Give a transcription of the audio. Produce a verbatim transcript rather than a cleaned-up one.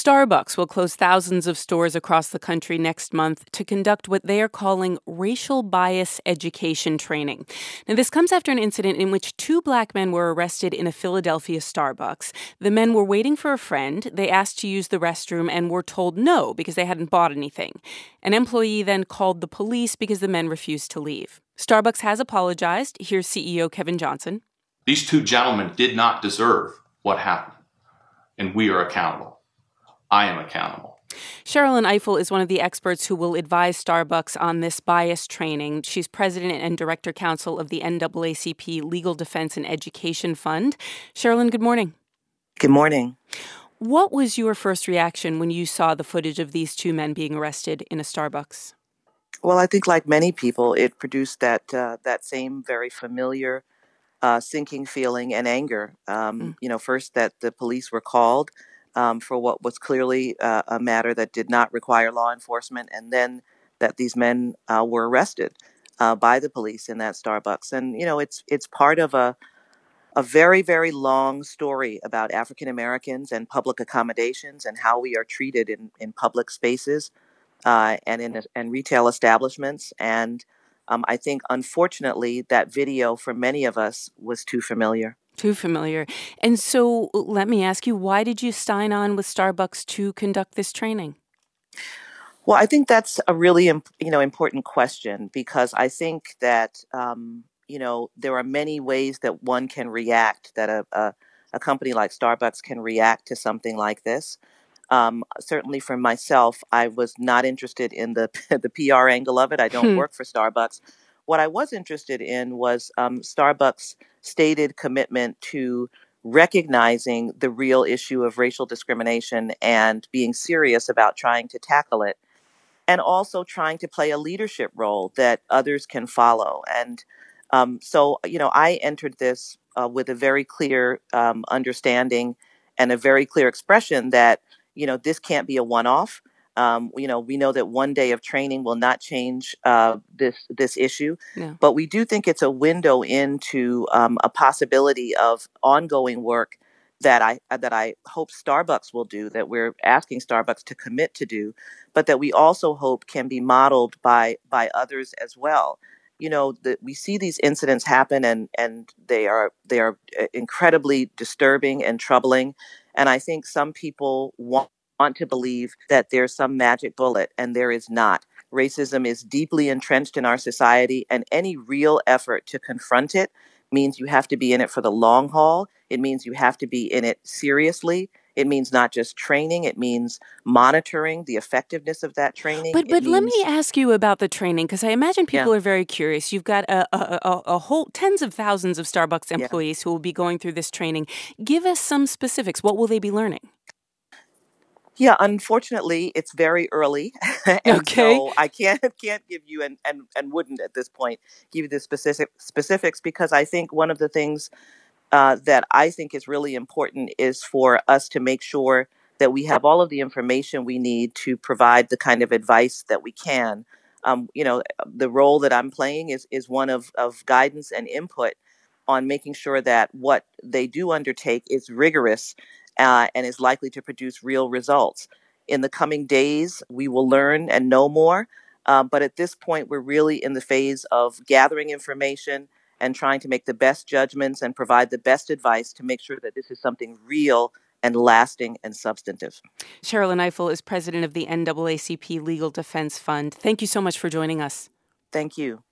Starbucks will close thousands of stores across the country next month to conduct what they are calling racial bias education training. Now, this comes after an incident in which two black men were arrested in a Philadelphia Starbucks. The men were waiting for a friend. They asked to use the restroom and were told no because they hadn't bought anything. An employee then called the police because the men refused to leave. Starbucks has apologized. Here's C E O Kevin Johnson. These two gentlemen did not deserve what happened, and we are accountable. I am accountable. Sherrilyn Ifill is one of the experts who will advise Starbucks on this bias training. She's president and director counsel of the N double A C P Legal Defense and Education Fund. Sherrilyn, good morning. Good morning. What was your first reaction when you saw the footage of these two men being arrested in a Starbucks? Well, I think like many people, it produced that uh, that same very familiar uh, sinking feeling and anger. Um, mm. You know, first that the police were called um, for what was clearly uh, a matter that did not require law enforcement, and then that these men uh, were arrested uh, by the police in that Starbucks. And you know, it's it's part of a a very, very long story about African Americans and public accommodations and how we are treated in, in public spaces. Uh, and in and retail establishments. And um, I think, unfortunately, that video for many of us was too familiar. Too familiar. And so let me ask you, why did you sign on with Starbucks to conduct this training? Well, I think that's a really you know important question, because I think that, um, you know, there are many ways that one can react, that a, a, a company like Starbucks can react to something like this. Um, certainly for myself, I was not interested in the the P R angle of it. I don't Hmm. work for Starbucks. What I was interested in was um, Starbucks' stated commitment to recognizing the real issue of racial discrimination and being serious about trying to tackle it, and also trying to play a leadership role that others can follow. And um, so, you know, I entered this uh, with a very clear um, understanding and a very clear expression that, you know, this can't be a one-off. Um, you know, we know that one day of training will not change uh, this this issue, Yeah. but we do think it's a window into um, a possibility of ongoing work that I that I hope Starbucks will do, that we're asking Starbucks to commit to do, but that we also hope can be modeled by by others as well. You know, that we see these incidents happen, and and they are they are incredibly disturbing and troubling. And I think some people want, want to believe that there's some magic bullet, and there is not. Racism is deeply entrenched in our society, and any real effort to confront it means you have to be in it for the long haul. It means you have to be in it seriously. It means not just training. It means monitoring the effectiveness of that training. But but It let means, me ask you about the training, because I imagine people yeah, are very curious. You've got a, a, a, a whole tens of thousands of Starbucks yeah. employees who will be going through this training. Give us some specifics. What will they be learning? Yeah, unfortunately, it's very early, and Okay. so I can't can't give you and, and and wouldn't at this point give you the specific specifics, because I think one of the things uh, that I think is really important is for us to make sure that we have all of the information we need to provide the kind of advice that we can. Um, you know, the role that I'm playing is is one of of guidance and input on making sure that what they do undertake is rigorous uh, and is likely to produce real results. In the coming days, we will learn and know more. Uh, but at this point, we're really in the phase of gathering information and trying to make the best judgments and provide the best advice to make sure that this is something real and lasting and substantive. Sherrilyn Ifill is president of the N double A C P Legal Defense Fund. Thank you so much for joining us. Thank you.